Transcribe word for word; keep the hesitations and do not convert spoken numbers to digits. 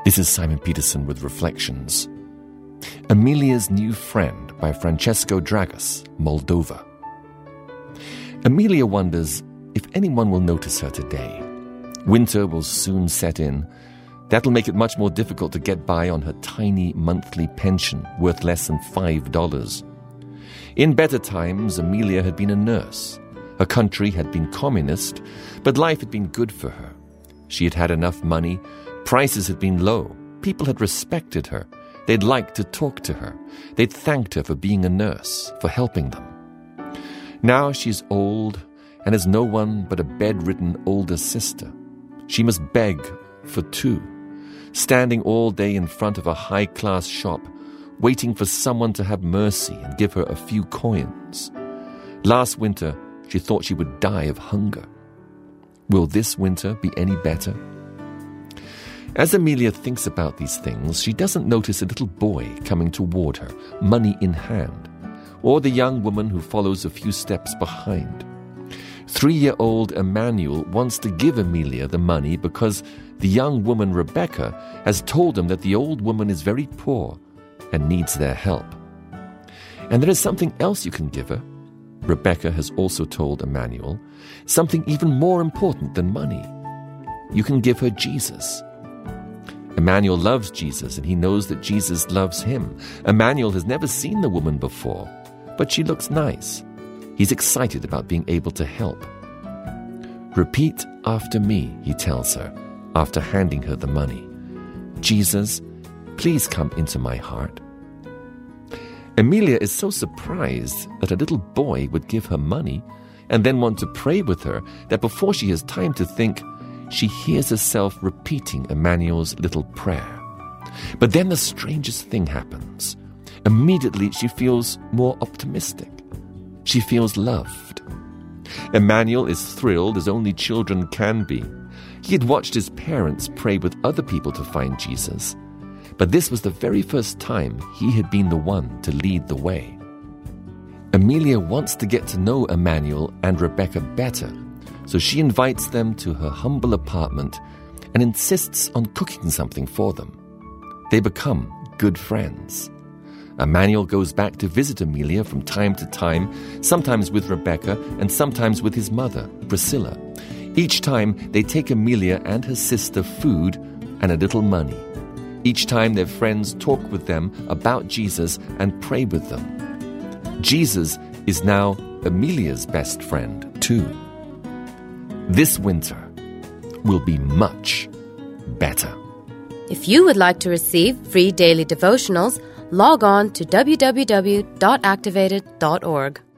This is Simon Peterson with Reflections. Amelia's New Friend by Francesco Dragas, Moldova. Amelia wonders if anyone will notice her today. Winter will soon set in. That'll make it much more difficult to get by on her tiny monthly pension, worth less than five dollars. In better times, Amelia had been a nurse. Her country had been communist, but life had been good for her. She had had enough money, prices had been low, people had respected her, they'd liked to talk to her, they'd thanked her for being a nurse, for helping them. Now she's old and has no one but a bedridden older sister. She must beg for two, standing all day in front of a high-class shop, waiting for someone to have mercy and give her a few coins. Last winter, she thought she would die of hunger. Will this winter be any better? As Amelia thinks about these things, she doesn't notice a little boy coming toward her, money in hand, or the young woman who follows a few steps behind. Three-year-old Emmanuel wants to give Amelia the money because the young woman Rebecca has told him that the old woman is very poor and needs their help. And there is something else you can give her. Rebecca has also told Emmanuel something even more important than money. You can give her Jesus. Emmanuel loves Jesus, and he knows that Jesus loves him. Emmanuel has never seen the woman before, but she looks nice. He's excited about being able to help. Repeat after me, he tells her, after handing her the money. Jesus, please come into my heart. Amelia is so surprised that a little boy would give her money and then want to pray with her that before she has time to think, she hears herself repeating Emmanuel's little prayer. But then the strangest thing happens. Immediately she feels more optimistic. She feels loved. Emmanuel is thrilled as only children can be. He had watched his parents pray with other people to find Jesus, but this was the very first time he had been the one to lead the way. Amelia wants to get to know Emmanuel and Rebecca better, so she invites them to her humble apartment and insists on cooking something for them. They become good friends. Emmanuel goes back to visit Amelia from time to time, sometimes with Rebecca and sometimes with his mother, Priscilla. Each time they take Amelia and her sister food and a little money. Each time their friends talk with them about Jesus and pray with them. Jesus is now Amelia's best friend, too. This winter will be much better. If you would like to receive free daily devotionals, log on to w w w dot activated dot org.